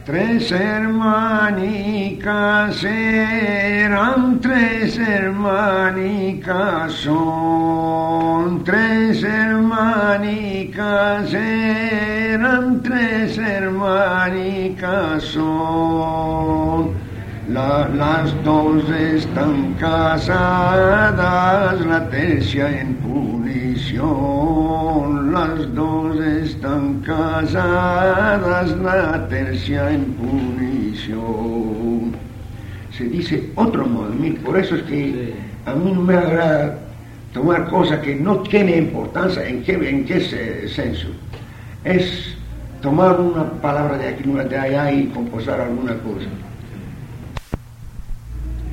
Tres hermanicas eran, tres hermanicas son, tres hermanicas eran, tres hermanicas son. Las dos están casadas, la tercia en punición. Las dos están casadas, la tercia en punición. Se dice otro modo, por eso es que a mí no me agrada tomar cosas que no tienen importancia. ¿En qué senso? Es tomar una palabra de aquí, una de allá y composar alguna cosa.